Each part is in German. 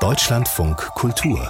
Deutschlandfunk Kultur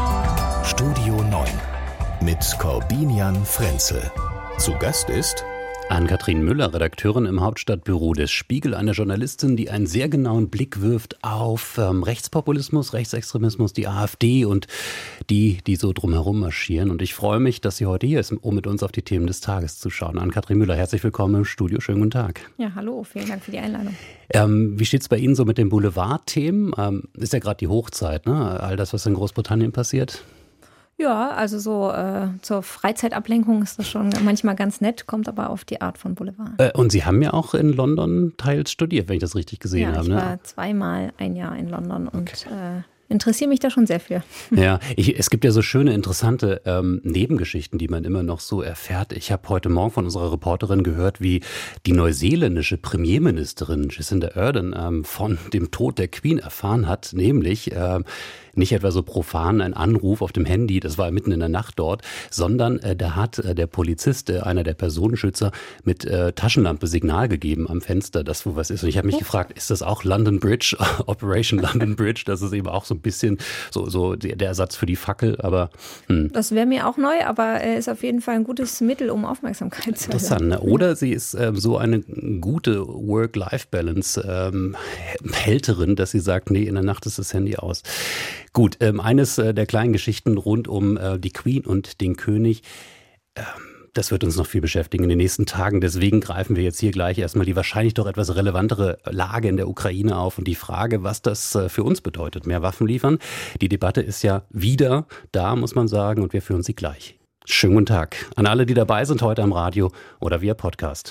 Studio 9 mit Corbinian Frenzel. Zu Gast ist Ann-Kathrin Müller, Redakteurin im Hauptstadtbüro des Spiegel, eine Journalistin, die einen sehr genauen Blick wirft auf Rechtspopulismus, Rechtsextremismus, die AfD und die so drumherum marschieren. Und ich freue mich, dass sie heute hier ist, um mit uns auf die Themen des Tages zu schauen. Ann-Kathrin Müller, herzlich willkommen im Studio. Schönen guten Tag. Ja, hallo, vielen Dank für die Einladung. Wie steht es bei Ihnen so mit den Boulevardthemen? Ist ja gerade die Hochzeit, ne? All das, was in Großbritannien passiert. Ja, also so zur Freizeitablenkung ist das schon manchmal ganz nett, kommt aber auf die Art von Boulevard. Und Sie haben ja auch in London teils studiert, wenn ich das richtig gesehen habe. Ja, ich war zweimal ein Jahr in London und interessiere mich da schon sehr für. Ja, es gibt ja so schöne, interessante Nebengeschichten, die man immer noch so erfährt. Ich habe heute Morgen von unserer Reporterin gehört, wie die neuseeländische Premierministerin Jacinda Ardern von dem Tod der Queen erfahren hat, nämlich nicht etwa so profan ein Anruf auf dem Handy, das war mitten in der Nacht dort, sondern da hat der Polizist, einer der Personenschützer, mit Taschenlampe Signal gegeben am Fenster, dass wo was ist. Und ich habe mich gefragt, ist das auch London Bridge, Operation London Bridge? Das ist eben auch so ein bisschen so der Ersatz für die Fackel, aber Das wäre mir auch neu, aber ist auf jeden Fall ein gutes Mittel, um Aufmerksamkeit zu erlangen. Interessant, ne? Oder sie ist so eine gute Work-Life-Balance Hälterin, dass sie sagt, nee, in der Nacht ist das Handy aus. Gut, eines der kleinen Geschichten rund um die Queen und den König, das wird uns noch viel beschäftigen in den nächsten Tagen. Deswegen greifen wir jetzt hier gleich erstmal die wahrscheinlich doch etwas relevantere Lage in der Ukraine auf und die Frage, was das für uns bedeutet, mehr Waffen liefern. Die Debatte ist ja wieder da, muss man sagen, und wir führen sie gleich. Schönen guten Tag an alle, die dabei sind heute am Radio oder via Podcast.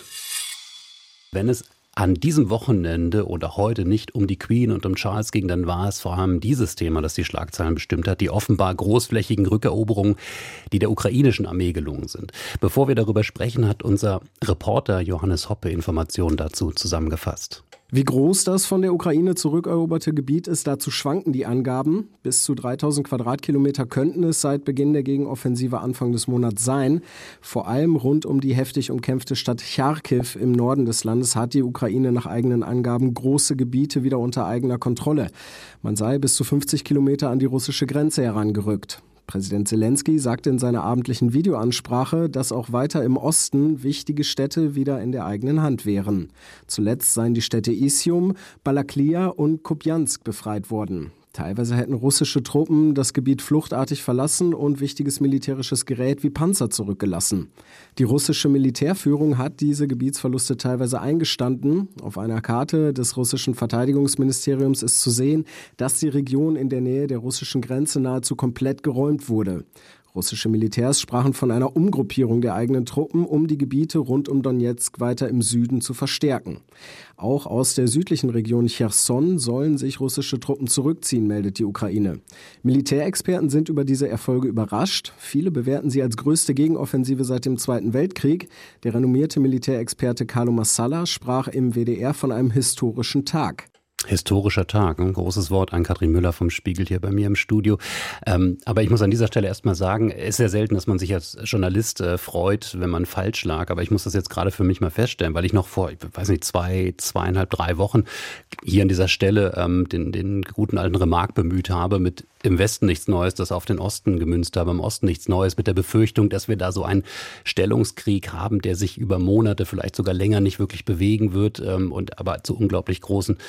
Wenn es an diesem Wochenende oder heute nicht um die Queen und um Charles ging, dann war es vor allem dieses Thema, das die Schlagzeilen bestimmt hat, die offenbar großflächigen Rückeroberungen, die der ukrainischen Armee gelungen sind. Bevor wir darüber sprechen, hat unser Reporter Johannes Hoppe Informationen dazu zusammengefasst. Wie groß das von der Ukraine zurückeroberte Gebiet ist, dazu schwanken die Angaben. Bis zu 3000 Quadratkilometer könnten es seit Beginn der Gegenoffensive Anfang des Monats sein. Vor allem rund um die heftig umkämpfte Stadt Charkiw im Norden des Landes hat die Ukraine nach eigenen Angaben große Gebiete wieder unter eigener Kontrolle. Man sei bis zu 50 Kilometer an die russische Grenze herangerückt. Präsident Zelensky sagte in seiner abendlichen Videoansprache, dass auch weiter im Osten wichtige Städte wieder in der eigenen Hand wären. Zuletzt seien die Städte Isium, Balaklia und Kupjansk befreit worden. Teilweise hätten russische Truppen das Gebiet fluchtartig verlassen und wichtiges militärisches Gerät wie Panzer zurückgelassen. Die russische Militärführung hat diese Gebietsverluste teilweise eingestanden. Auf einer Karte des russischen Verteidigungsministeriums ist zu sehen, dass die Region in der Nähe der russischen Grenze nahezu komplett geräumt wurde. Russische Militärs sprachen von einer Umgruppierung der eigenen Truppen, um die Gebiete rund um Donezk weiter im Süden zu verstärken. Auch aus der südlichen Region Cherson sollen sich russische Truppen zurückziehen, meldet die Ukraine. Militärexperten sind über diese Erfolge überrascht. Viele bewerten sie als größte Gegenoffensive seit dem Zweiten Weltkrieg. Der renommierte Militärexperte Carlo Massala sprach im WDR von einem historischen Tag. Historischer Tag, ein großes Wort, Ann-Kathrin Müller vom Spiegel hier bei mir im Studio. Aber ich muss an dieser Stelle erstmal sagen, es ist sehr selten, dass man sich als Journalist freut, wenn man falsch lag. Aber ich muss das jetzt gerade für mich mal feststellen, weil ich noch vor, ich weiß nicht, 2,5, 3 Wochen hier an dieser Stelle den guten alten Remarque bemüht habe mit im Westen nichts Neues, das auf den Osten gemünzt habe, im Osten nichts Neues, mit der Befürchtung, dass wir da so einen Stellungskrieg haben, der sich über Monate, vielleicht sogar länger nicht wirklich bewegen wird und aber zu unglaublich großen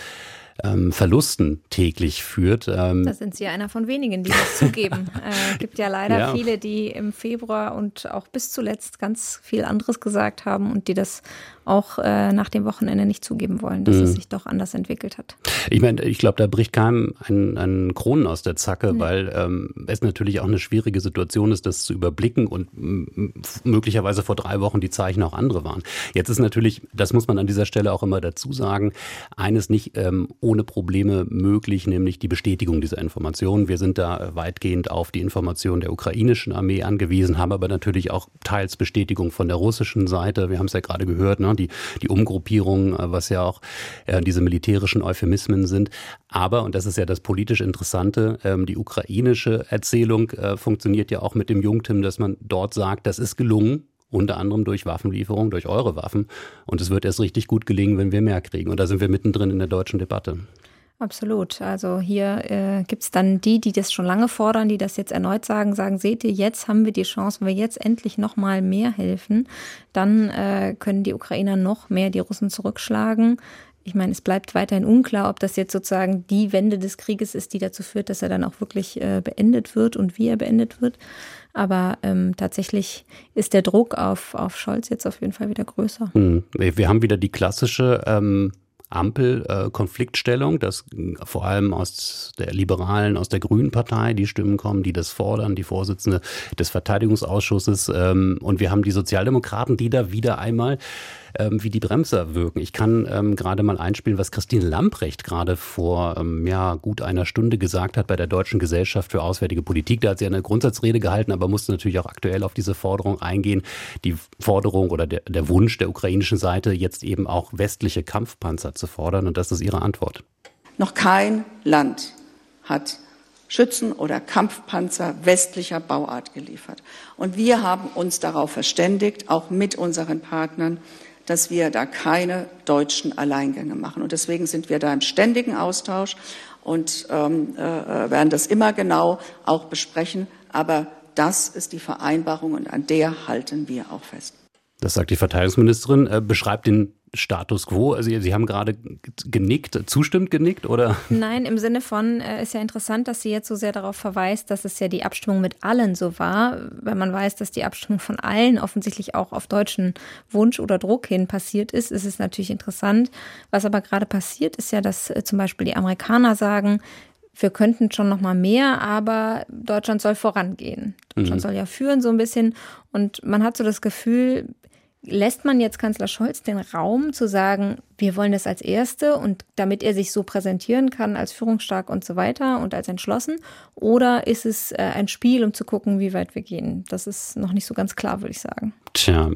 Verlusten täglich führt. Da sind Sie einer von wenigen, die das zugeben. Gibt ja leider viele, die im Februar und auch bis zuletzt ganz viel anderes gesagt haben und die das auch nach dem Wochenende nicht zugeben wollen, dass es sich doch anders entwickelt hat. Ich meine, ich glaube, da bricht keinem ein Kronen aus der Zacke, weil es natürlich auch eine schwierige Situation ist, das zu überblicken und möglicherweise vor 3 Wochen die Zeichen auch andere waren. Jetzt ist natürlich, das muss man an dieser Stelle auch immer dazu sagen, eines nicht ohne Probleme möglich, nämlich die Bestätigung dieser Informationen. Wir sind da weitgehend auf die Informationen der ukrainischen Armee angewiesen, haben aber natürlich auch teils Bestätigung von der russischen Seite. Wir haben es ja gerade gehört, ne? Die Umgruppierung, was ja auch diese militärischen Euphemismen sind. Aber, und das ist ja das politisch Interessante, die ukrainische Erzählung funktioniert ja auch mit dem Jungtim, dass man dort sagt, das ist gelungen. Unter anderem durch Waffenlieferung, durch eure Waffen. Und es wird erst richtig gut gelingen, wenn wir mehr kriegen. Und da sind wir mittendrin in der deutschen Debatte. Absolut. Also hier gibt es dann die das schon lange fordern, die das jetzt erneut sagen, seht ihr, jetzt haben wir die Chance, wenn wir jetzt endlich noch mal mehr helfen, dann können die Ukrainer noch mehr die Russen zurückschlagen. Ich meine, es bleibt weiterhin unklar, ob das jetzt sozusagen die Wende des Krieges ist, die dazu führt, dass er dann auch wirklich beendet wird und wie er beendet wird. Aber tatsächlich ist der Druck auf Scholz jetzt auf jeden Fall wieder größer. Wir haben wieder die klassische Ampel-Konfliktstellung, dass vor allem aus der Liberalen, aus der Grünen Partei die Stimmen kommen, die das fordern, die Vorsitzende des Verteidigungsausschusses. Und wir haben die Sozialdemokraten, die da wieder einmal wie die Bremser wirken. Ich kann gerade mal einspielen, was Christine Lambrecht gerade vor gut einer Stunde gesagt hat bei der Deutschen Gesellschaft für Auswärtige Politik. Da hat sie eine Grundsatzrede gehalten, aber musste natürlich auch aktuell auf diese Forderung eingehen. Die Forderung oder der Wunsch der ukrainischen Seite, jetzt eben auch westliche Kampfpanzer zu fordern. Und das ist ihre Antwort. Noch kein Land hat Schützen oder Kampfpanzer westlicher Bauart geliefert. Und wir haben uns darauf verständigt, auch mit unseren Partnern, dass wir da keine deutschen Alleingänge machen. Und deswegen sind wir da im ständigen Austausch und werden das immer genau auch besprechen. Aber das ist die Vereinbarung und an der halten wir auch fest. Das sagt die Verteidigungsministerin, beschreibt den Status quo. Also Sie haben gerade genickt, zustimmend genickt, oder? Nein, im Sinne von, ist ja interessant, dass sie jetzt so sehr darauf verweist, dass es ja die Abstimmung mit allen so war. Wenn man weiß, dass die Abstimmung von allen offensichtlich auch auf deutschen Wunsch oder Druck hin passiert ist es natürlich interessant. Was aber gerade passiert, ist ja, dass zum Beispiel die Amerikaner sagen, wir könnten schon noch mal mehr, aber Deutschland soll vorangehen. Deutschland soll ja führen so ein bisschen. Und man hat so das Gefühl, lässt man jetzt Kanzler Scholz den Raum zu sagen, wir wollen das als Erste und damit er sich so präsentieren kann als führungsstark und so weiter und als entschlossen? Oder ist es ein Spiel, um zu gucken, wie weit wir gehen? Das ist noch nicht so ganz klar, würde ich sagen. Tja,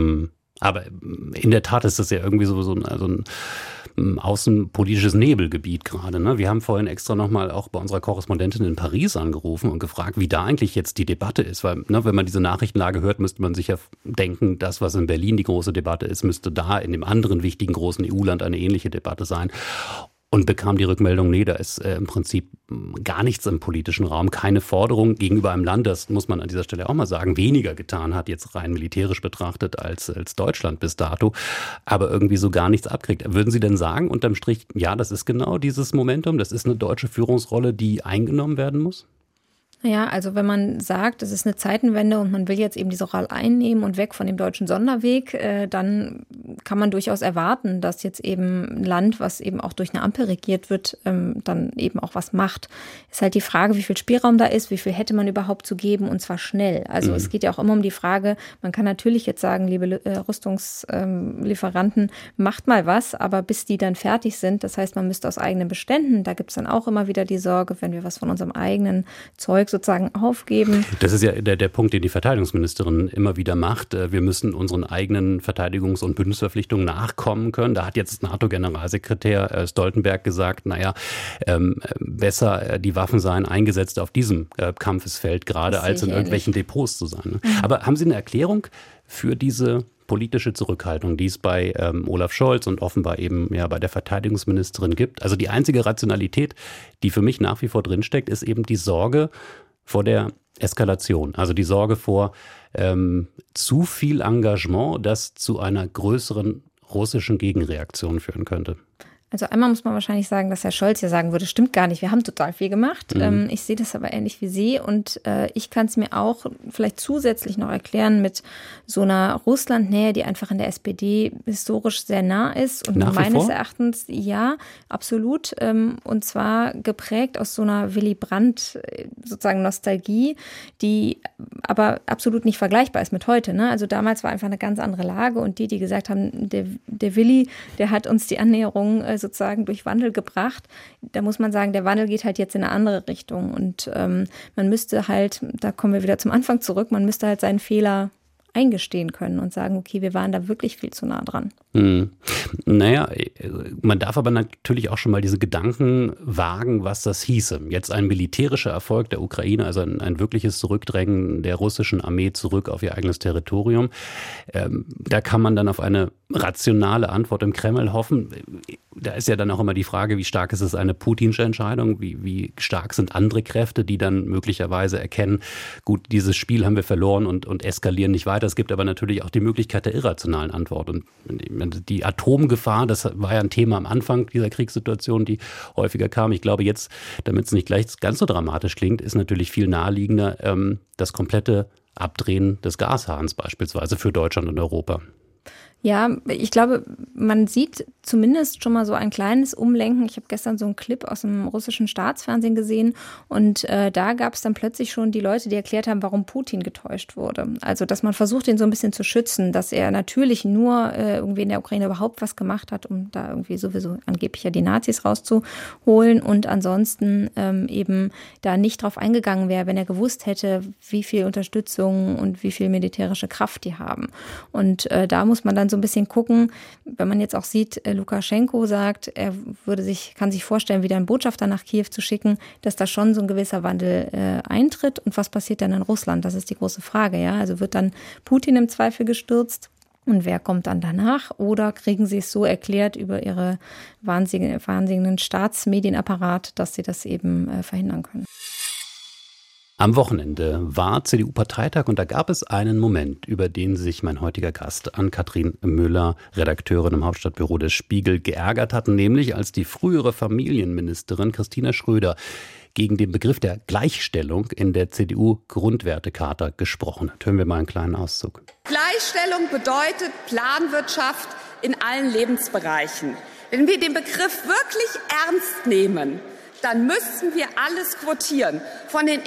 aber in der Tat ist das ja irgendwie so ein außenpolitisches Nebelgebiet gerade. Ne? Wir haben vorhin extra nochmal auch bei unserer Korrespondentin in Paris angerufen und gefragt, wie da eigentlich jetzt die Debatte ist. Weil wenn man diese Nachrichtenlage hört, müsste man sich ja denken, das, was in Berlin die große Debatte ist, müsste da in dem anderen wichtigen großen EU-Land eine ähnliche Debatte sein. Und bekam die Rückmeldung, nee, da ist im Prinzip gar nichts im politischen Raum, keine Forderung gegenüber einem Land, das muss man an dieser Stelle auch mal sagen, weniger getan hat, jetzt rein militärisch betrachtet als Deutschland bis dato, aber irgendwie so gar nichts abkriegt. Würden Sie denn sagen, unterm Strich, ja, das ist genau dieses Momentum, das ist eine deutsche Führungsrolle, die eingenommen werden muss? Ja, also wenn man sagt, es ist eine Zeitenwende und man will jetzt eben diese Rolle einnehmen und weg von dem deutschen Sonderweg, dann kann man durchaus erwarten, dass jetzt eben ein Land, was eben auch durch eine Ampel regiert wird, dann eben auch was macht. Ist halt die Frage, wie viel Spielraum da ist, wie viel hätte man überhaupt zu geben und zwar schnell. Also es geht ja auch immer um die Frage, man kann natürlich jetzt sagen, liebe Rüstungslieferanten, macht mal was, aber bis die dann fertig sind, das heißt, man müsste aus eigenen Beständen, da gibt es dann auch immer wieder die Sorge, wenn wir was von unserem eigenen Zeug sozusagen aufgeben. Das ist ja der Punkt, den die Verteidigungsministerin immer wieder macht. Wir müssen unseren eigenen Verteidigungs- und Bündnisverpflichtungen nachkommen können. Da hat jetzt NATO-Generalsekretär Stoltenberg gesagt, besser die Waffen seien eingesetzt auf diesem Kampfesfeld gerade, als in irgendwelchen Depots zu sein. Aber haben Sie eine Erklärung für diese politische Zurückhaltung, die es bei Olaf Scholz und offenbar eben bei der Verteidigungsministerin gibt? Also die einzige Rationalität, die für mich nach wie vor drinsteckt, ist eben die Sorge vor der Eskalation. Also die Sorge vor zu viel Engagement, das zu einer größeren russischen Gegenreaktion führen könnte. Also einmal muss man wahrscheinlich sagen, dass Herr Scholz ja sagen würde, stimmt gar nicht, wir haben total viel gemacht. Ich sehe das aber ähnlich wie Sie und ich kann es mir auch vielleicht zusätzlich noch erklären mit so einer Russlandnähe, die einfach in der SPD historisch sehr nah ist und meines Erachtens, ja, absolut. Und zwar geprägt aus so einer Willy Brandt sozusagen Nostalgie, die aber absolut nicht vergleichbar ist mit heute. Ne? Also damals war einfach eine ganz andere Lage und die gesagt haben, der Willy, der hat uns die Annäherung sozusagen durch Wandel gebracht. Da muss man sagen, der Wandel geht halt jetzt in eine andere Richtung und man müsste halt, da kommen wir wieder zum Anfang zurück, man müsste halt seinen Fehler eingestehen können und sagen, okay, wir waren da wirklich viel zu nah dran. Naja, man darf aber natürlich auch schon mal diese Gedanken wagen, was das hieße. Jetzt ein militärischer Erfolg der Ukraine, also ein wirkliches Zurückdrängen der russischen Armee zurück auf ihr eigenes Territorium. Da kann man dann auf eine rationale Antwort im Kreml hoffen. Da ist ja dann auch immer die Frage, wie stark ist es eine putinsche Entscheidung, wie stark sind andere Kräfte, die dann möglicherweise erkennen, gut, dieses Spiel haben wir verloren und eskalieren nicht weiter. Es gibt aber natürlich auch die Möglichkeit der irrationalen Antwort. Und die Atomgefahr, das war ja ein Thema am Anfang dieser Kriegssituation, die häufiger kam. Ich glaube jetzt, damit es nicht gleich ganz so dramatisch klingt, ist natürlich viel naheliegender das komplette Abdrehen des Gashahns beispielsweise für Deutschland und Europa. Ja, ich glaube, man sieht zumindest schon mal so ein kleines Umlenken. Ich habe gestern so einen Clip aus dem russischen Staatsfernsehen gesehen und da gab es dann plötzlich schon die Leute, die erklärt haben, warum Putin getäuscht wurde. Also, dass man versucht, ihn so ein bisschen zu schützen, dass er natürlich nur irgendwie in der Ukraine überhaupt was gemacht hat, um da irgendwie sowieso angeblich ja die Nazis rauszuholen und ansonsten eben da nicht drauf eingegangen wäre, wenn er gewusst hätte, wie viel Unterstützung und wie viel militärische Kraft die haben. Und da muss man dann so ein bisschen gucken, wenn man jetzt auch sieht, Lukaschenko sagt, er kann sich vorstellen, wieder einen Botschafter nach Kiew zu schicken, dass da schon so ein gewisser Wandel eintritt. Und was passiert dann in Russland? Das ist die große Frage. Ja? Also wird dann Putin im Zweifel gestürzt? Und wer kommt dann danach? Oder kriegen sie es so erklärt über ihre wahnsinnigen Staatsmedienapparat, dass sie das eben verhindern können? Am Wochenende war CDU-Parteitag und da gab es einen Moment, über den sich mein heutiger Gast Ann-Kathrin Müller, Redakteurin im Hauptstadtbüro des Spiegel, geärgert hat, nämlich als die frühere Familienministerin Christina Schröder gegen den Begriff der Gleichstellung in der CDU-Grundwertecharta gesprochen hat. Hören wir mal einen kleinen Auszug. Gleichstellung bedeutet Planwirtschaft in allen Lebensbereichen. Wenn wir den Begriff wirklich ernst nehmen, dann müssten wir alles quotieren, von den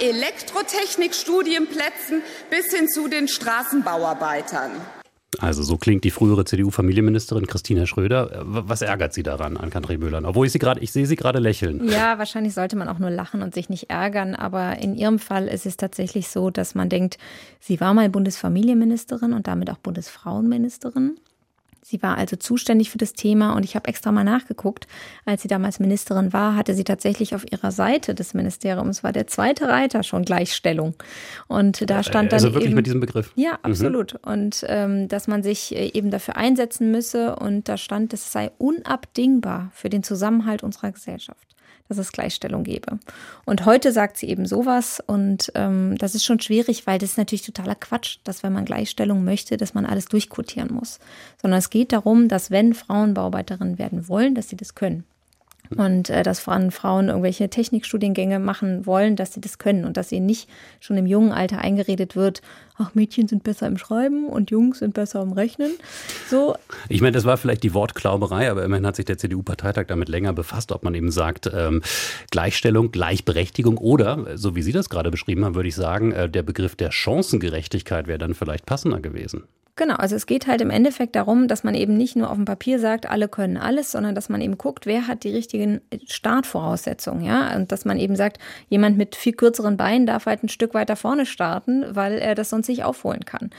Elektrotechnik-Studienplätzen bis hin zu den Straßenbauarbeitern. Also so klingt die frühere CDU-Familienministerin Christina Schröder. Was ärgert Sie daran, Ann-Kathrin Müller? Obwohl ich sehe Sie gerade lächeln. Ja, wahrscheinlich sollte man auch nur lachen und sich nicht ärgern. Aber in Ihrem Fall ist es tatsächlich so, dass man denkt, sie war mal Bundesfamilienministerin und damit auch Bundesfrauenministerin. Sie war also zuständig für das Thema und ich habe extra mal nachgeguckt. Als sie damals Ministerin war, hatte sie tatsächlich auf ihrer Seite des Ministeriums, war der zweite Reiter schon Gleichstellung. Und da stand dann also wirklich eben, mit diesem Begriff? Ja, absolut. Und dass man sich eben dafür einsetzen müsse und da stand, es sei unabdingbar für den Zusammenhalt unserer Gesellschaft, dass es Gleichstellung gäbe. Und heute sagt sie eben sowas und das ist schon schwierig, weil das ist natürlich totaler Quatsch, dass wenn man Gleichstellung möchte, dass man alles durchquotieren muss. Sondern es geht darum, dass wenn Frauen Bauarbeiterinnen werden wollen, dass sie das können. Und dass Frauen irgendwelche Technikstudiengänge machen wollen, dass sie das können und dass ihnen nicht schon im jungen Alter eingeredet wird, ach, Mädchen sind besser im Schreiben und Jungs sind besser im Rechnen. So. Ich meine, das war vielleicht die Wortklauberei, aber immerhin hat sich der CDU-Parteitag damit länger befasst, ob man eben sagt, Gleichstellung, Gleichberechtigung oder, so wie Sie das gerade beschrieben haben, würde ich sagen, der Begriff der Chancengerechtigkeit wäre dann vielleicht passender gewesen. Genau, also es geht halt im Endeffekt darum, dass man eben nicht nur auf dem Papier sagt, alle können alles, sondern dass man eben guckt, wer hat die richtigen Startvoraussetzungen, ja, und dass man eben sagt, jemand mit viel kürzeren Beinen darf halt ein Stück weiter vorne starten, weil er das sonst nicht aufholen kann.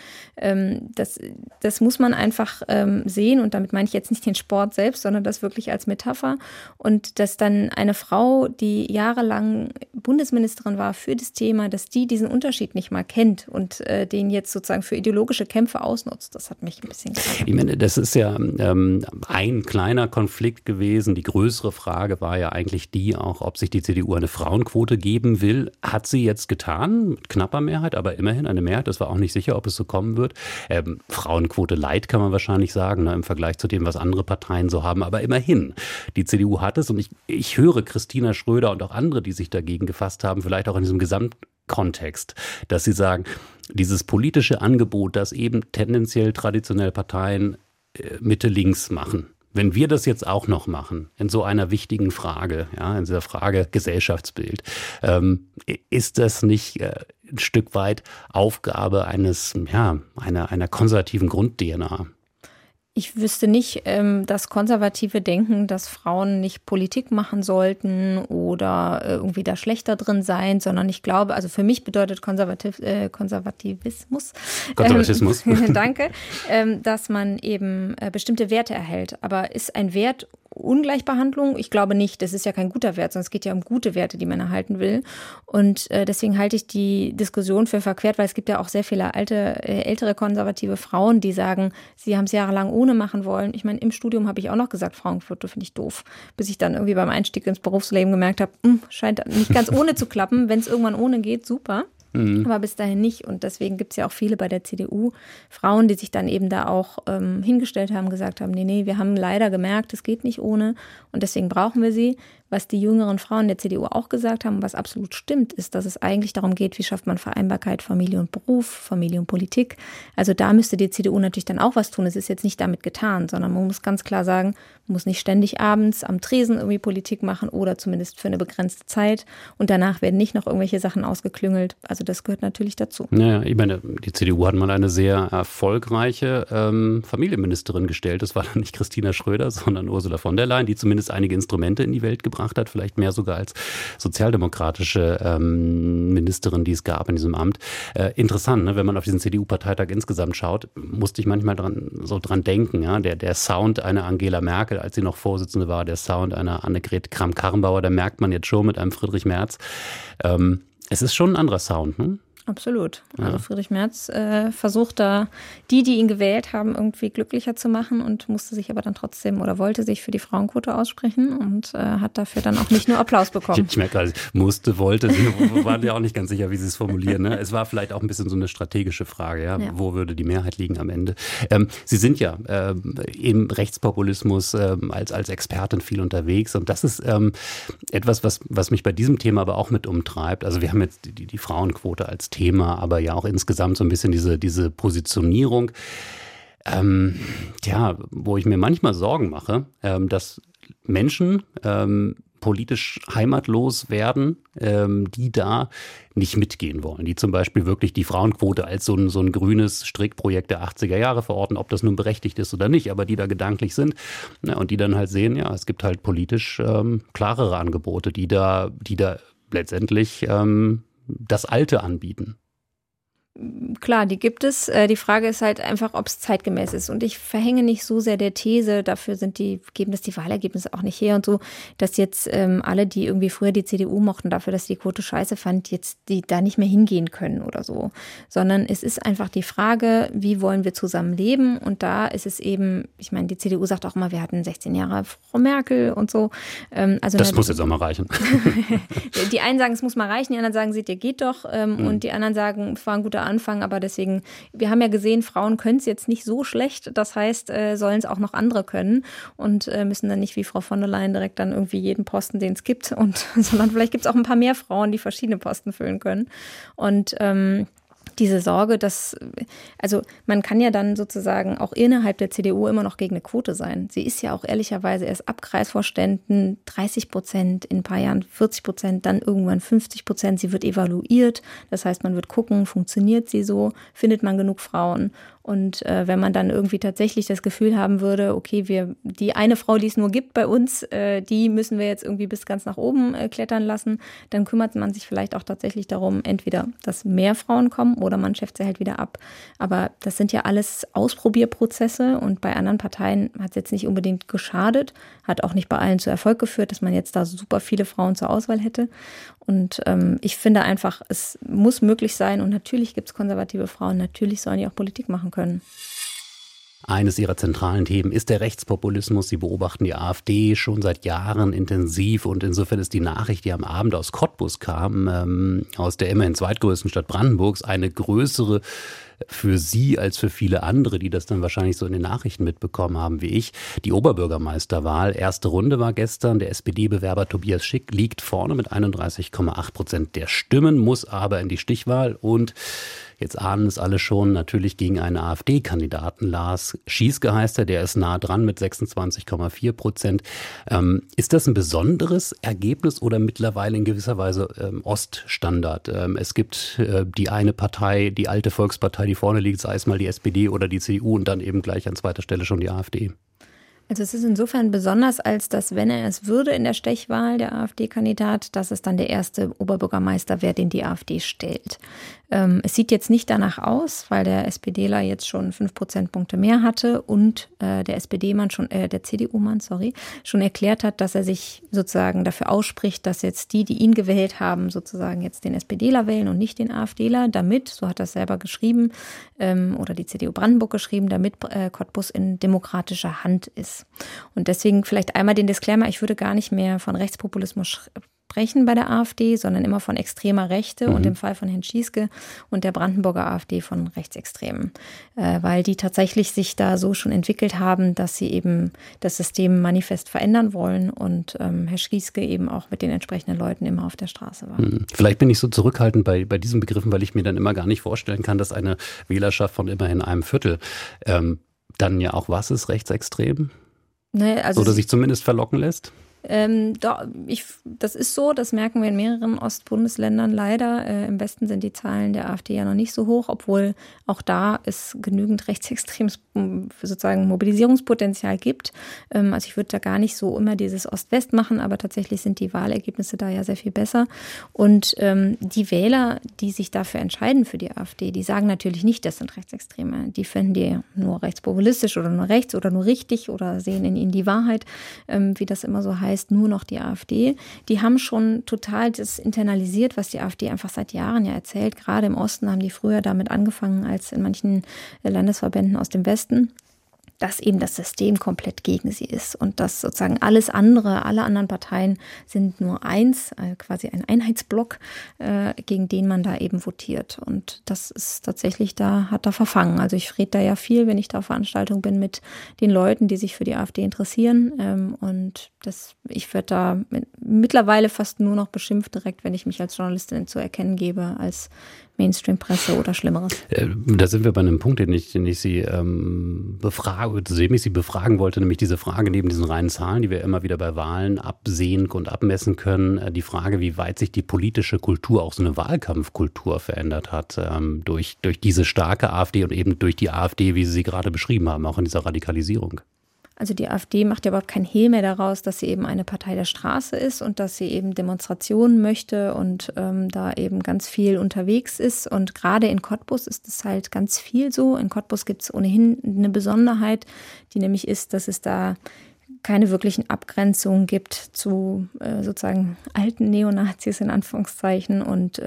Das muss man einfach sehen und damit meine ich jetzt nicht den Sport selbst, sondern das wirklich als Metapher und dass dann eine Frau, die jahrelang Bundesministerin war für das Thema, dass die diesen Unterschied nicht mal kennt und den jetzt sozusagen für ideologische Kämpfe ausnutzt. Das hat mich ein bisschen geärgert. Ich meine, das ist ja ein kleiner Konflikt gewesen. Die größere Frage war ja eigentlich die auch, ob sich die CDU eine Frauenquote geben will. Hat sie jetzt getan, mit knapper Mehrheit, aber immerhin eine Mehrheit. Das war auch nicht sicher, ob es so kommen wird. Frauenquote light kann man wahrscheinlich sagen, ne, im Vergleich zu dem, was andere Parteien so haben. Aber immerhin, die CDU hat es und ich höre Christina Schröder und auch andere, die sich dagegen gefasst haben, vielleicht auch in diesem Gesamtkontext, dass sie sagen, dieses politische Angebot, das eben tendenziell traditionell Parteien Mitte-links machen. Wenn wir das jetzt auch noch machen, in so einer wichtigen Frage, ja, in dieser Frage Gesellschaftsbild, ist das nicht ein Stück weit Aufgabe einer konservativen Grund-DNA? Ich wüsste nicht, dass Konservative denken, dass Frauen nicht Politik machen sollten oder irgendwie da schlechter drin sein, sondern ich glaube, also für mich bedeutet Konservatismus. Danke, dass man eben bestimmte Werte erhält. Aber ist ein Wert Ungleichbehandlung? Ich glaube nicht. Das ist ja kein guter Wert, sondern es geht ja um gute Werte, die man erhalten will. Und deswegen halte ich die Diskussion für verquert, weil es gibt ja auch sehr viele ältere konservative Frauen, die sagen, sie haben es jahrelang ohne machen wollen. Ich meine, im Studium habe ich auch noch gesagt, Frauenquote finde ich doof. Bis ich dann irgendwie beim Einstieg ins Berufsleben gemerkt habe, scheint nicht ganz ohne zu klappen. Wenn es irgendwann ohne geht, super. Aber bis dahin nicht. Und deswegen gibt es ja auch viele bei der CDU, Frauen, die sich dann eben da auch hingestellt haben, gesagt haben, nee, wir haben leider gemerkt, es geht nicht ohne und deswegen brauchen wir sie. Was die jüngeren Frauen der CDU auch gesagt haben, was absolut stimmt, ist, dass es eigentlich darum geht, wie schafft man Vereinbarkeit Familie und Beruf, Familie und Politik. Also da müsste die CDU natürlich dann auch was tun. Es ist jetzt nicht damit getan, sondern man muss ganz klar sagen, man muss nicht ständig abends am Tresen irgendwie Politik machen oder zumindest für eine begrenzte Zeit. Und danach werden nicht noch irgendwelche Sachen ausgeklüngelt. Also das gehört natürlich dazu. Naja, ich meine, die CDU hat mal eine sehr erfolgreiche Familienministerin gestellt. Das war dann nicht Christina Schröder, sondern Ursula von der Leyen, die zumindest einige Instrumente in die Welt gebracht hat, vielleicht mehr sogar als sozialdemokratische Ministerin, die es gab in diesem Amt. Interessant, ne? Wenn man auf diesen CDU-Parteitag insgesamt schaut, musste ich manchmal dran denken. Ja? Der Sound einer Angela Merkel, als sie noch Vorsitzende war, der Sound einer Annegret Kramp-Karrenbauer, da merkt man jetzt schon mit einem Friedrich Merz. Es ist schon ein anderer Sound, ne? Absolut. Also Friedrich Merz versucht da, die ihn gewählt haben, irgendwie glücklicher zu machen und musste sich aber dann trotzdem oder wollte sich für die Frauenquote aussprechen und hat dafür dann auch nicht nur Applaus bekommen. Ich merke gerade, wollte, sie waren ja auch nicht ganz sicher, wie sie es formulieren. Ne? Es war vielleicht auch ein bisschen so eine strategische Frage, ja? Wo würde die Mehrheit liegen am Ende? Sie sind ja im Rechtspopulismus als Expertin viel unterwegs und das ist etwas, was mich bei diesem Thema aber auch mit umtreibt. Also wir haben jetzt die Frauenquote als Thema, aber ja auch insgesamt so ein bisschen diese Positionierung, wo ich mir manchmal Sorgen mache, dass Menschen politisch heimatlos werden, die da nicht mitgehen wollen, die zum Beispiel wirklich die Frauenquote als so ein grünes Strickprojekt der 80er Jahre verorten, ob das nun berechtigt ist oder nicht, aber die da gedanklich sind und die dann halt sehen, ja, es gibt halt politisch klarere Angebote, die da letztendlich das Alte anbieten. Klar, die gibt es. Die Frage ist halt einfach, ob es zeitgemäß ist. Und ich verhänge nicht so sehr der These, dafür geben das die Wahlergebnisse auch nicht her und so, dass jetzt alle, die irgendwie früher die CDU mochten, dafür, dass die Quote scheiße fand, jetzt die da nicht mehr hingehen können oder so. Sondern es ist einfach die Frage, wie wollen wir zusammen leben? Und da ist es eben, ich meine, die CDU sagt auch immer, wir hatten 16 Jahre Frau Merkel und so. Also das muss jetzt auch mal reichen. Die einen sagen, es muss mal reichen, die anderen sagen, seht ihr, geht doch. Und die anderen sagen, es war ein guter Anfang, aber deswegen, wir haben ja gesehen, Frauen können es jetzt nicht so schlecht, das heißt, sollen es auch noch andere können und müssen dann nicht wie Frau von der Leyen direkt dann irgendwie jeden Posten, den es gibt, sondern vielleicht gibt es auch ein paar mehr Frauen, die verschiedene Posten füllen können und diese Sorge, also man kann ja dann sozusagen auch innerhalb der CDU immer noch gegen eine Quote sein. Sie ist ja auch ehrlicherweise erst ab Kreisvorständen 30%, in ein paar Jahren 40%, dann irgendwann 50%. Sie wird evaluiert, das heißt, man wird gucken, funktioniert sie so, findet man genug Frauen? Und wenn man dann irgendwie tatsächlich das Gefühl haben würde, okay, die eine Frau, die es nur gibt bei uns, die müssen wir jetzt irgendwie bis ganz nach oben klettern lassen, dann kümmert man sich vielleicht auch tatsächlich darum, entweder, dass mehr Frauen kommen oder man schafft sie halt wieder ab. Aber das sind ja alles Ausprobierprozesse und bei anderen Parteien hat es jetzt nicht unbedingt geschadet, hat auch nicht bei allen zu Erfolg geführt, dass man jetzt da super viele Frauen zur Auswahl hätte. Und ich finde einfach, es muss möglich sein und natürlich gibt es konservative Frauen, natürlich sollen die auch Politik machen können. Eines ihrer zentralen Themen ist der Rechtspopulismus. Sie beobachten die AfD schon seit Jahren intensiv und insofern ist die Nachricht, die am Abend aus Cottbus kam, aus der immerhin zweitgrößten Stadt Brandenburgs, eine größere für Sie als für viele andere, die das dann wahrscheinlich so in den Nachrichten mitbekommen haben wie ich. Die Oberbürgermeisterwahl, erste Runde war gestern. Der SPD-Bewerber Tobias Schick liegt vorne mit 31,8% der Stimmen, muss aber in die Stichwahl und jetzt ahnen es alle schon, natürlich gegen einen AfD-Kandidaten. Lars Schieske heißt er, der ist nah dran mit 26,4%. Ist das ein besonderes Ergebnis oder mittlerweile in gewisser Weise Oststandard? Es gibt die eine Partei, die alte Volkspartei, die vorne liegt, sei es mal die SPD oder die CDU und dann eben gleich an zweiter Stelle schon die AfD. Also es ist insofern besonders, als dass, wenn er es würde in der Stechwahl, der AfD-Kandidat, dass es dann der erste Oberbürgermeister wäre, den die AfD stellt. Es sieht jetzt nicht danach aus, weil der SPDler jetzt schon 5 Prozentpunkte mehr hatte und der SPD-Mann der CDU-Mann, schon erklärt hat, dass er sich sozusagen dafür ausspricht, dass jetzt die ihn gewählt haben, sozusagen jetzt den SPDler wählen und nicht den AfDler, damit, so hat er es selber geschrieben, oder die CDU Brandenburg geschrieben, damit Cottbus in demokratischer Hand ist. Und deswegen vielleicht einmal den Disclaimer, ich würde gar nicht mehr von Rechtspopulismus sprechen bei der AfD, sondern immer von extremer Rechte und im Fall von Herrn Schieske und der Brandenburger AfD von Rechtsextremen, weil die tatsächlich sich da so schon entwickelt haben, dass sie eben das System manifest verändern wollen und Herr Schieske eben auch mit den entsprechenden Leuten immer auf der Straße war. Vielleicht bin ich so zurückhaltend bei diesen Begriffen, weil ich mir dann immer gar nicht vorstellen kann, dass eine Wählerschaft von immerhin einem Viertel dann ja auch was ist, rechtsextrem? Ne, also oder sich zumindest verlocken lässt? Das ist so, das merken wir in mehreren Ostbundesländern leider. Im Westen sind die Zahlen der AfD ja noch nicht so hoch, obwohl auch da es genügend rechtsextremes sozusagen Mobilisierungspotenzial gibt. Also ich würde da gar nicht so immer dieses Ost-West machen, aber tatsächlich sind die Wahlergebnisse da ja sehr viel besser. Und die Wähler, die sich dafür entscheiden für die AfD, die sagen natürlich nicht, das sind Rechtsextreme. Die finden die nur rechtspopulistisch oder nur rechts oder nur richtig oder sehen in ihnen die Wahrheit, wie das immer so heißt, nur noch die AfD. Die haben schon total das internalisiert, was die AfD einfach seit Jahren ja erzählt. Gerade im Osten haben die früher damit angefangen als in manchen Landesverbänden aus dem Westen, dass eben das System komplett gegen sie ist und dass sozusagen alle anderen Parteien sind nur eins, quasi ein Einheitsblock, gegen den man da eben votiert. Und das ist tatsächlich, hat da verfangen. Also ich rede da ja viel, wenn ich da auf Veranstaltungen bin, mit den Leuten, die sich für die AfD interessieren. Und ich werde da mittlerweile fast nur noch beschimpft, direkt, wenn ich mich als Journalistin zu erkennen gebe, als Mainstream-Presse oder Schlimmeres. Da sind wir bei einem Punkt, den ich Sie befragen wollte, nämlich diese Frage neben diesen reinen Zahlen, die wir immer wieder bei Wahlen absehen und abmessen können, die Frage, wie weit sich die politische Kultur, auch so eine Wahlkampfkultur verändert hat, durch diese starke AfD und eben durch die AfD, wie Sie sie gerade beschrieben haben, auch in dieser Radikalisierung. Also die AfD macht ja überhaupt kein Hehl mehr daraus, dass sie eben eine Partei der Straße ist und dass sie eben Demonstrationen möchte und da eben ganz viel unterwegs ist. Und gerade in Cottbus ist es halt ganz viel so. In Cottbus gibt es ohnehin eine Besonderheit, die nämlich ist, dass es da keine wirklichen Abgrenzungen gibt zu sozusagen alten Neonazis in Anführungszeichen und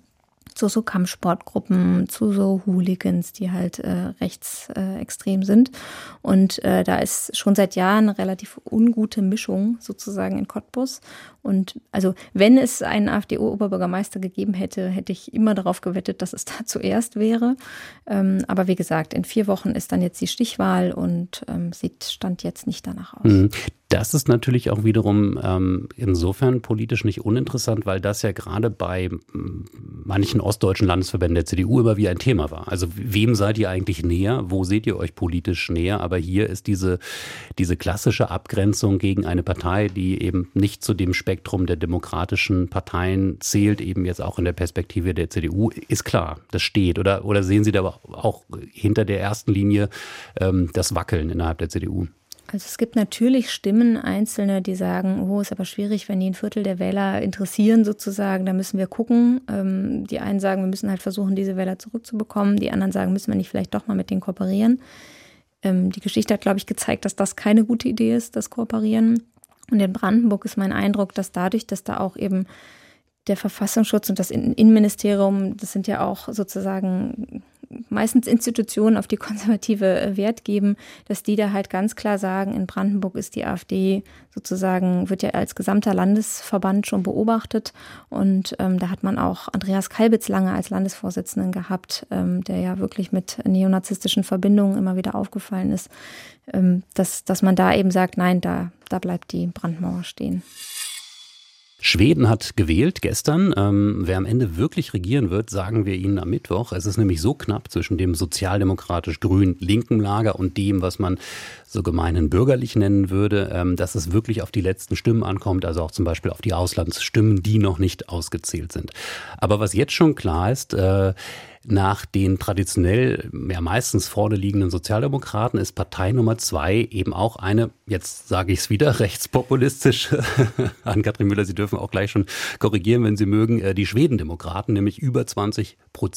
zu so Kampfsportgruppen, zu so Hooligans, die halt rechtsextrem sind. Und da ist schon seit Jahren eine relativ ungute Mischung sozusagen in Cottbus. Und also wenn es einen AfD-Oberbürgermeister gegeben hätte, hätte ich immer darauf gewettet, dass es da zuerst wäre. Aber wie gesagt, in 4 Wochen ist dann jetzt die Stichwahl und Stand jetzt nicht danach aus. Das ist natürlich auch wiederum insofern politisch nicht uninteressant, weil das ja gerade bei manchen ostdeutschen Landesverbänden der CDU immer wie ein Thema war. Also wem seid ihr eigentlich näher? Wo seht ihr euch politisch näher? Aber hier ist diese klassische Abgrenzung gegen eine Partei, die eben nicht zu dem Spektrum der demokratischen Parteien zählt, eben jetzt auch in der Perspektive der CDU, ist klar, das steht. Oder sehen Sie da auch hinter der ersten Linie das Wackeln innerhalb der CDU? Also es gibt natürlich Stimmen, Einzelne, die sagen, oh, ist aber schwierig, wenn die ein Viertel der Wähler interessieren sozusagen, da müssen wir gucken. Die einen sagen, wir müssen halt versuchen, diese Wähler zurückzubekommen. Die anderen sagen, müssen wir nicht vielleicht doch mal mit denen kooperieren. Die Geschichte hat, glaube ich, gezeigt, dass das keine gute Idee ist, das Kooperieren. Und in Brandenburg ist mein Eindruck, dass dadurch, dass da auch eben der Verfassungsschutz und das Innenministerium, das sind ja auch sozusagen meistens Institutionen, auf die konservative Wert geben, dass die da halt ganz klar sagen, in Brandenburg ist die AfD sozusagen, wird ja als gesamter Landesverband schon beobachtet. Und da hat man auch Andreas Kalbitz lange als Landesvorsitzenden gehabt, der ja wirklich mit neonazistischen Verbindungen immer wieder aufgefallen ist, dass man da eben sagt, nein, da bleibt die Brandmauer stehen. Schweden hat gewählt gestern. Wer am Ende wirklich regieren wird, sagen wir Ihnen am Mittwoch. Es ist nämlich so knapp zwischen dem sozialdemokratisch-grün-linken Lager und dem, was man so gemeinhin bürgerlich nennen würde, dass es wirklich auf die letzten Stimmen ankommt, also auch zum Beispiel auf die Auslandsstimmen, die noch nicht ausgezählt sind. Aber was jetzt schon klar ist, nach den traditionell meistens vorne liegenden Sozialdemokraten ist Partei Nummer 2 eben auch eine, jetzt sage ich es wieder, rechtspopulistische, Ann-Kathrin Müller, Sie dürfen auch gleich schon korrigieren, wenn Sie mögen, die Schwedendemokraten, nämlich über 20%.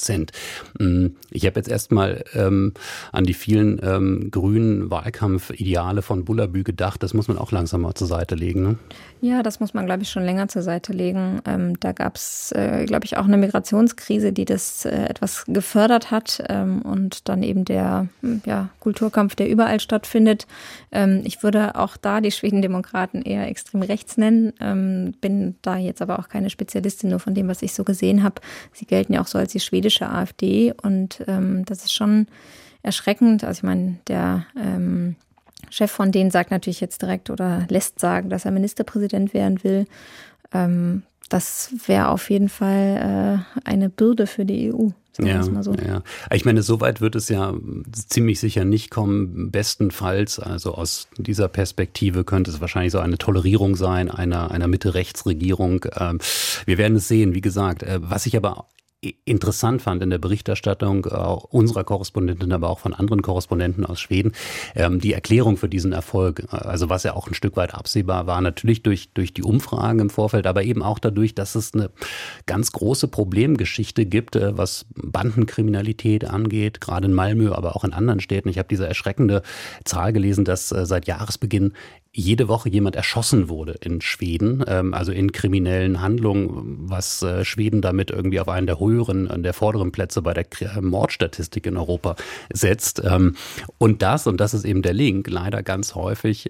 Ich habe jetzt erstmal an die vielen grünen Wahlkampfideale von Bullabü gedacht, das muss man auch langsam mal zur Seite legen. Ne? Ja, das muss man, glaube ich, schon länger zur Seite legen. Da gab es, glaube ich, auch eine Migrationskrise, die das etwas gefördert hat und dann eben der Kulturkampf, der überall stattfindet. Ich würde auch da die Schwedendemokraten eher extrem rechts nennen, bin da jetzt aber auch keine Spezialistin, nur von dem, was ich so gesehen habe. Sie gelten ja auch so als die schwedische AfD und das ist schon erschreckend. Also ich meine, der Chef von denen sagt natürlich jetzt direkt oder lässt sagen, dass er Ministerpräsident werden will. Das wäre auf jeden Fall eine Bürde für die EU. Ja, so. Ja. Ich meine, so weit wird es ja ziemlich sicher nicht kommen. Bestenfalls, also aus dieser Perspektive könnte es wahrscheinlich so eine Tolerierung sein, einer Mitte-Rechts-Regierung. Wir werden es sehen, wie gesagt. Was ich aber interessant fand in der Berichterstattung unserer Korrespondentin, aber auch von anderen Korrespondenten aus Schweden, die Erklärung für diesen Erfolg, also was ja auch ein Stück weit absehbar war, natürlich durch die Umfragen im Vorfeld, aber eben auch dadurch, dass es eine ganz große Problemgeschichte gibt, was Bandenkriminalität angeht, gerade in Malmö, aber auch in anderen Städten. Ich habe diese erschreckende Zahl gelesen, dass seit Jahresbeginn jede Woche jemand erschossen wurde in Schweden, also in kriminellen Handlungen, was Schweden damit irgendwie auf einen der der vorderen Plätze bei der Mordstatistik in Europa setzt. Und das ist eben der Link, leider ganz häufig,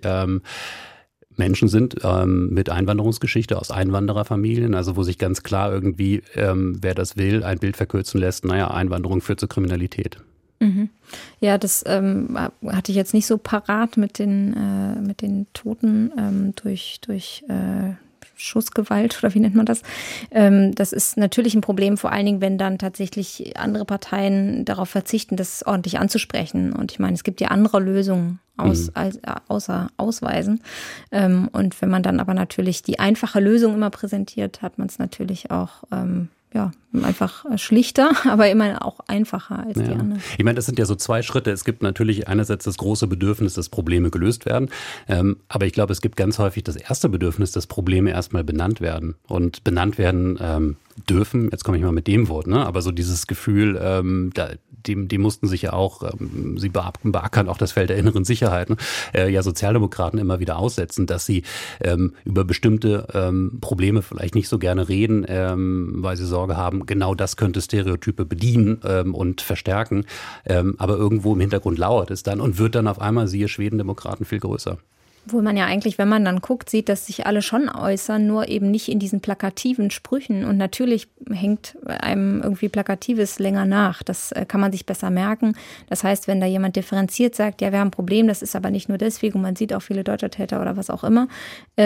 Menschen sind mit Einwanderungsgeschichte aus Einwandererfamilien, also wo sich ganz klar irgendwie, wer das will, ein Bild verkürzen lässt, Einwanderung führt zur Kriminalität. Ja, das hatte ich jetzt nicht so parat mit den Toten durch Schussgewalt oder wie nennt man das? Das ist natürlich ein Problem, vor allen Dingen, wenn dann tatsächlich andere Parteien darauf verzichten, das ordentlich anzusprechen. Und ich meine, es gibt ja andere Lösungen außer Ausweisen. Und wenn man dann aber natürlich die einfache Lösung immer präsentiert, hat man es natürlich auch einfach schlichter, aber immer auch einfacher als die anderen. Ich meine, das sind ja so zwei Schritte. Es gibt natürlich einerseits das große Bedürfnis, dass Probleme gelöst werden. Aber ich glaube, es gibt ganz häufig das erste Bedürfnis, dass Probleme erstmal benannt werden. Und benannt werden dürfen, jetzt komme ich mal mit dem Wort, aber so dieses Gefühl, die mussten sich ja auch, sie beackern auch das Feld der inneren Sicherheit, Sozialdemokraten immer wieder aussetzen, dass sie über bestimmte Probleme vielleicht nicht so gerne reden, weil sie Sorge haben, genau das könnte Stereotype bedienen und verstärken. Aber irgendwo im Hintergrund lauert es dann und wird dann auf einmal, siehe Schwedendemokraten, viel größer. Obwohl man ja eigentlich, wenn man dann guckt, sieht, dass sich alle schon äußern, nur eben nicht in diesen plakativen Sprüchen. Und natürlich hängt einem irgendwie Plakatives länger nach. Das kann man sich besser merken. Das heißt, wenn da jemand differenziert sagt, ja, wir haben ein Problem, das ist aber nicht nur deswegen, man sieht auch viele deutsche Täter oder was auch immer,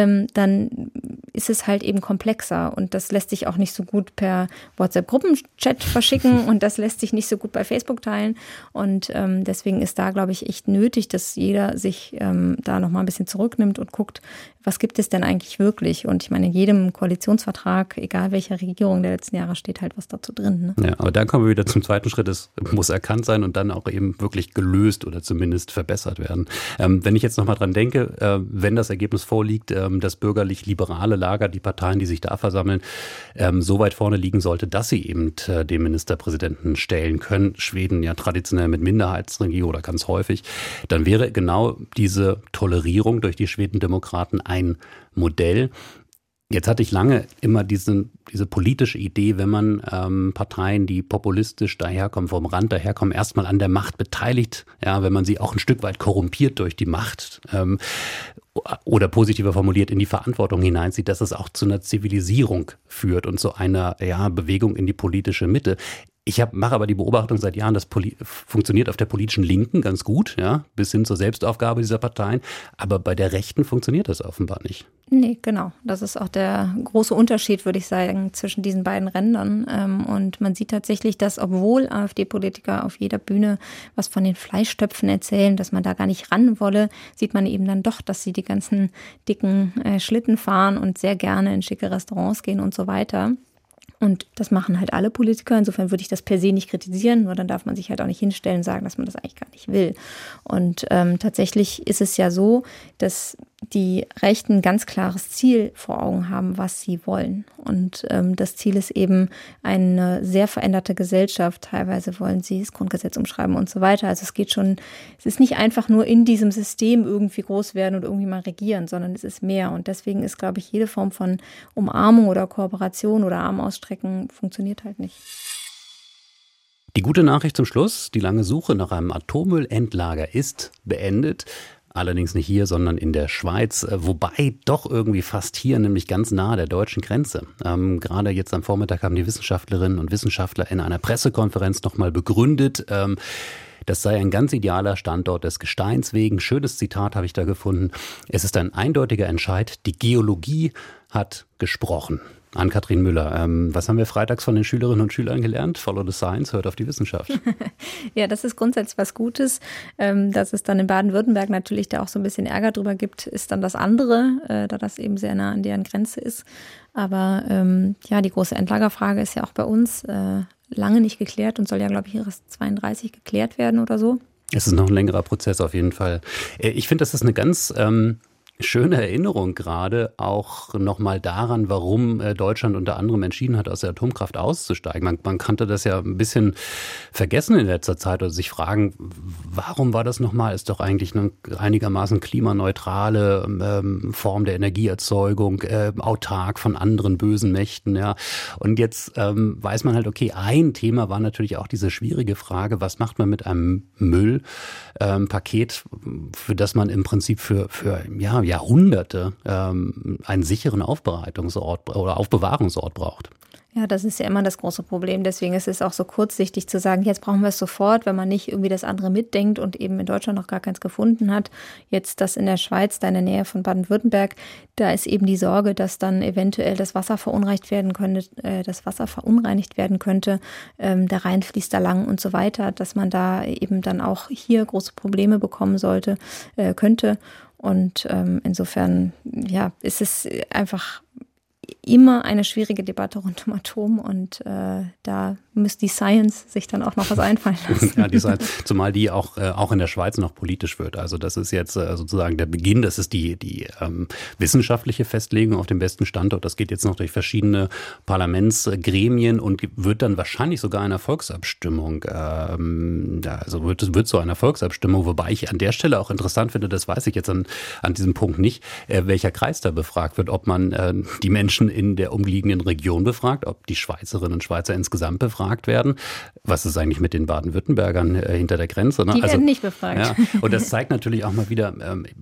dann ist es halt eben komplexer. Und das lässt sich auch nicht so gut per WhatsApp-Gruppenchat verschicken und das lässt sich nicht so gut bei Facebook teilen. Und deswegen ist da, glaube ich, echt nötig, dass jeder sich da nochmal ein bisschen zurücknimmt und guckt, was gibt es denn eigentlich wirklich? Und ich meine, in jedem Koalitionsvertrag, egal welcher Regierung der letzten Jahre, steht halt was dazu drin. Ne? Ja, aber dann kommen wir wieder zum zweiten Schritt. Es muss erkannt sein und dann auch eben wirklich gelöst oder zumindest verbessert werden. Wenn ich jetzt nochmal dran denke, wenn das Ergebnis vorliegt, das bürgerlich-liberale Lager, die Parteien, die sich da versammeln, so weit vorne liegen sollte, dass sie eben den Ministerpräsidenten stellen können. Schweden ja traditionell mit Minderheitsregierung oder ganz häufig. Dann wäre genau diese Tolerierung durch die Schwedendemokraten ein Modell. Jetzt hatte ich lange immer diese politische Idee, wenn man Parteien, die populistisch daherkommen, vom Rand daherkommen, erstmal an der Macht beteiligt, wenn man sie auch ein Stück weit korrumpiert durch die Macht oder positiver formuliert in die Verantwortung hineinzieht, dass es auch zu einer Zivilisierung führt und zu einer Bewegung in die politische Mitte. Ich mache aber die Beobachtung seit Jahren, das funktioniert auf der politischen Linken ganz gut, bis hin zur Selbstaufgabe dieser Parteien. Aber bei der Rechten funktioniert das offenbar nicht. Nee, genau. Das ist auch der große Unterschied, würde ich sagen, zwischen diesen beiden Rändern. Und man sieht tatsächlich, dass obwohl AfD-Politiker auf jeder Bühne was von den Fleischtöpfen erzählen, dass man da gar nicht ran wolle, sieht man eben dann doch, dass sie die ganzen dicken Schlitten fahren und sehr gerne in schicke Restaurants gehen und so weiter. Und das machen halt alle Politiker. Insofern würde ich das per se nicht kritisieren, nur dann darf man sich halt auch nicht hinstellen und sagen, dass man das eigentlich gar nicht will. Und tatsächlich ist es ja so, dass die Rechten ein ganz klares Ziel vor Augen haben, was sie wollen. Und das Ziel ist eben eine sehr veränderte Gesellschaft. Teilweise wollen sie das Grundgesetz umschreiben und so weiter. Also es ist nicht einfach nur in diesem System irgendwie groß werden und irgendwie mal regieren, sondern es ist mehr. Und deswegen ist, glaube ich, jede Form von Umarmung oder Kooperation oder Armausstrecken funktioniert halt nicht. Die gute Nachricht zum Schluss: Die lange Suche nach einem Atommüllendlager ist beendet. Allerdings nicht hier, sondern in der Schweiz, wobei doch irgendwie fast hier, nämlich ganz nahe der deutschen Grenze. Gerade jetzt am Vormittag haben die Wissenschaftlerinnen und Wissenschaftler in einer Pressekonferenz nochmal begründet, das sei ein ganz idealer Standort des Gesteins wegen. Schönes Zitat habe ich da gefunden. Es ist ein eindeutiger Entscheid. Die Geologie hat gesprochen. Ann-Kathrin Müller, was haben wir freitags von den Schülerinnen und Schülern gelernt? Follow the science, hört auf die Wissenschaft. Ja, das ist grundsätzlich was Gutes. Dass es dann in Baden-Württemberg natürlich da auch so ein bisschen Ärger drüber gibt, ist dann das andere, da das eben sehr nah an deren Grenze ist. Aber die große Endlagerfrage ist ja auch bei uns lange nicht geklärt und soll ja, glaube ich, erst 32 geklärt werden oder so. Es ist noch ein längerer Prozess auf jeden Fall. Ich finde, das ist eine ganz schöne Erinnerung gerade auch nochmal daran, warum Deutschland unter anderem entschieden hat, aus der Atomkraft auszusteigen. Man kannte das ja ein bisschen vergessen in letzter Zeit oder sich fragen, warum war das nochmal? Ist doch eigentlich eine einigermaßen klimaneutrale Form der Energieerzeugung, autark von anderen bösen Mächten. Ja. Und jetzt weiß man halt, okay, ein Thema war natürlich auch diese schwierige Frage, was macht man mit einem Müllpaket, für das man im Prinzip für Jahrhunderte einen sicheren Aufbereitungsort oder Aufbewahrungsort braucht. Ja, das ist ja immer das große Problem. Deswegen ist es auch so kurzsichtig zu sagen, jetzt brauchen wir es sofort, wenn man nicht irgendwie das andere mitdenkt und eben in Deutschland noch gar keins gefunden hat. Jetzt das in der Schweiz, da in der Nähe von Baden-Württemberg, da ist eben die Sorge, dass dann eventuell das Wasser verunreinigt werden könnte, der Rhein fließt da lang und so weiter, dass man da eben dann auch hier große Probleme bekommen könnte. Und insofern, ist es einfach immer eine schwierige Debatte rund um Atom und da müsste die Science sich dann auch noch was einfallen lassen. Ja, die Science, zumal die auch in der Schweiz noch politisch wird. Also das ist jetzt sozusagen der Beginn, das ist die wissenschaftliche Festlegung auf dem besten Standort. Das geht jetzt noch durch verschiedene Parlamentsgremien und wird dann wahrscheinlich sogar einer Volksabstimmung, also wird so einer Volksabstimmung, wobei ich an der Stelle auch interessant finde, das weiß ich jetzt an diesem Punkt nicht, welcher Kreis da befragt wird, ob man die Menschen in der umliegenden Region befragt, ob die Schweizerinnen und Schweizer insgesamt befragt werden. Was ist eigentlich mit den Baden-Württembergern hinter der Grenze? Ne? Die werden nicht befragt. Ja, und das zeigt natürlich auch mal wieder,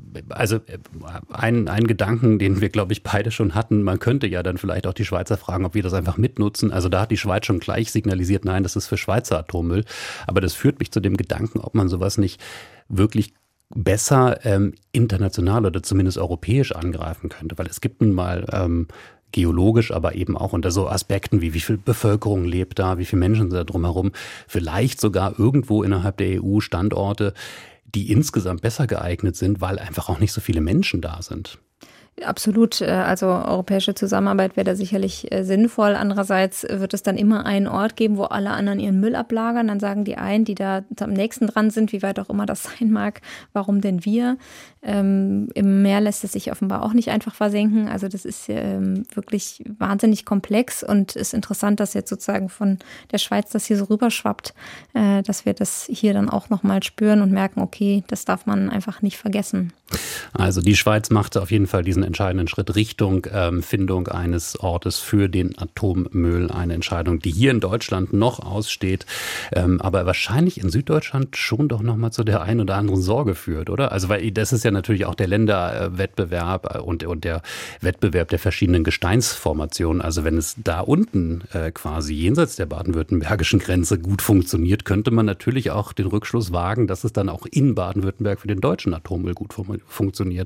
einen Gedanken, den wir, glaube ich, beide schon hatten. Man könnte ja dann vielleicht auch die Schweizer fragen, ob wir das einfach mitnutzen. Also da hat die Schweiz schon gleich signalisiert, nein, das ist für Schweizer Atommüll. Aber das führt mich zu dem Gedanken, ob man sowas nicht wirklich besser international oder zumindest europäisch angreifen könnte. Weil es gibt nun mal geologisch, aber eben auch unter so Aspekten wie viel Bevölkerung lebt da, wie viele Menschen sind da drumherum, vielleicht sogar irgendwo innerhalb der EU Standorte, die insgesamt besser geeignet sind, weil einfach auch nicht so viele Menschen da sind. Absolut. Also europäische Zusammenarbeit wäre da sicherlich sinnvoll. Andererseits wird es dann immer einen Ort geben, wo alle anderen ihren Müll ablagern. Dann sagen die einen, die da am nächsten dran sind, wie weit auch immer das sein mag, warum denn wir? Im Meer lässt es sich offenbar auch nicht einfach versenken. Also das ist wirklich wahnsinnig komplex und ist interessant, dass jetzt sozusagen von der Schweiz das hier so rüberschwappt, dass wir das hier dann auch nochmal spüren und merken, okay, das darf man einfach nicht vergessen. Also die Schweiz machte auf jeden Fall diesen entscheidenden Schritt Richtung Findung eines Ortes für den Atommüll. Eine Entscheidung, die hier in Deutschland noch aussteht, aber wahrscheinlich in Süddeutschland schon doch nochmal zu der einen oder anderen Sorge führt, oder? Also weil das ist ja natürlich auch der Länderwettbewerb und der Wettbewerb der verschiedenen Gesteinsformationen. Also wenn es da unten quasi jenseits der baden-württembergischen Grenze gut funktioniert, könnte man natürlich auch den Rückschluss wagen, dass es dann auch in Baden-Württemberg für den deutschen Atommüll gut funktioniert.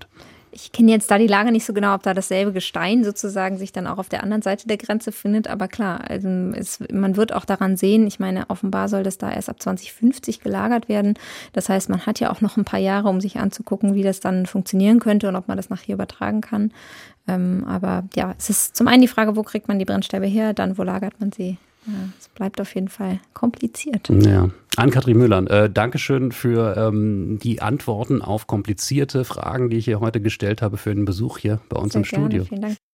Ich kenne jetzt da die Lage nicht so genau, ob da dasselbe Gestein sozusagen sich dann auch auf der anderen Seite der Grenze findet. Aber klar, also man wird auch daran sehen, ich meine, offenbar soll das da erst ab 2050 gelagert werden. Das heißt, man hat ja auch noch ein paar Jahre, um sich anzugucken, wie das dann funktionieren könnte und ob man das nachher übertragen kann. Aber ja, es ist zum einen die Frage, wo kriegt man die Brennstäbe her, dann wo lagert man sie. Ja, es bleibt auf jeden Fall kompliziert. Ja. Ann-Kathrin Müller, Dankeschön für die Antworten auf komplizierte Fragen, die ich hier heute gestellt habe, für den Besuch hier bei uns im Studio. Vielen Dank.